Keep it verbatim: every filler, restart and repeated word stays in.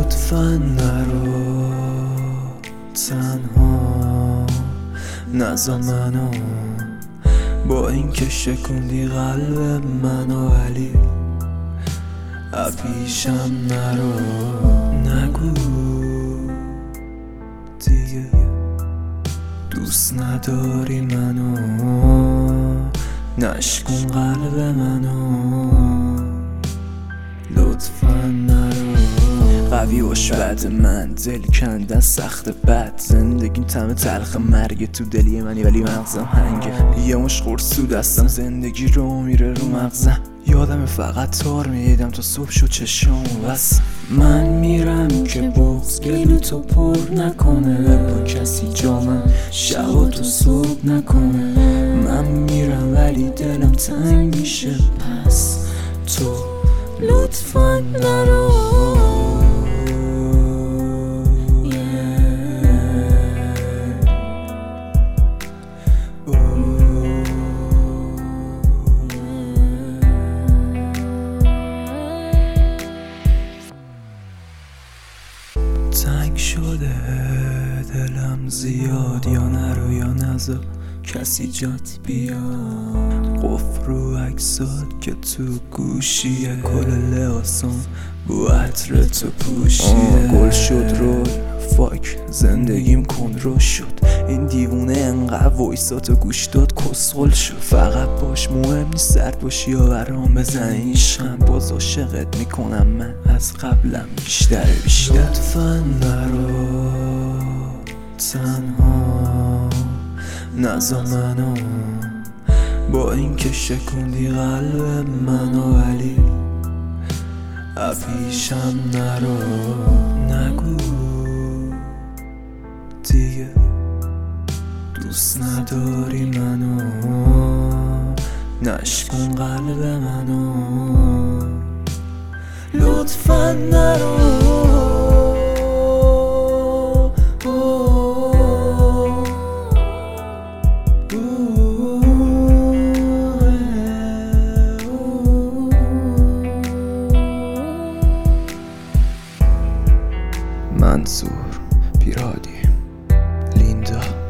لطفاً نرو تنها، نذار منو با این که شکوندی قلب منو، ولی پیشم نرو. نگو دیگه دوست نداری منو، نشکن قلب منو، لطفاً نرو. قوی باش بعد من، دل کندن سخت بد، زندگیم تمه تلخ مرگ تو دلی منی ولی مغزم هنگه. یه مش قرص تو دستم، زندگی رو میره رو مغزم، یادم فقط تار میدم تا صبح شد چشام بس. من میرم که بغض گلو تو پر نکنه، با کسی جامم شب تو صبح نکنه. من میرم ولی دلم تنگ میشه، پس تو لطفاً نرو. تنگ شده دلم زیاد، یا نرو یا نذار کسی جات بیاد. قفل رو عکسات که تو گوشیه، کل لباسم بو عطر تو پوشیده. گل شد رول فاک زندگیم کنترل شد، این دیوونه انقدر وایساتو گوش داد کسخل شد. فقط باش مهم نیست سرد باشی یا برام بزنی عشقم، باز عاشقت میکنم من از قبلم بیشتر بیشتر. لطفاً نرو تنها، نذار منو با این که شکوندی قلب منو، ولی پیشم نرو. نگو دیگه دوست نداری منو، نشکن قلب منو، لطفاً نرو. منصور پیرادی لیندا.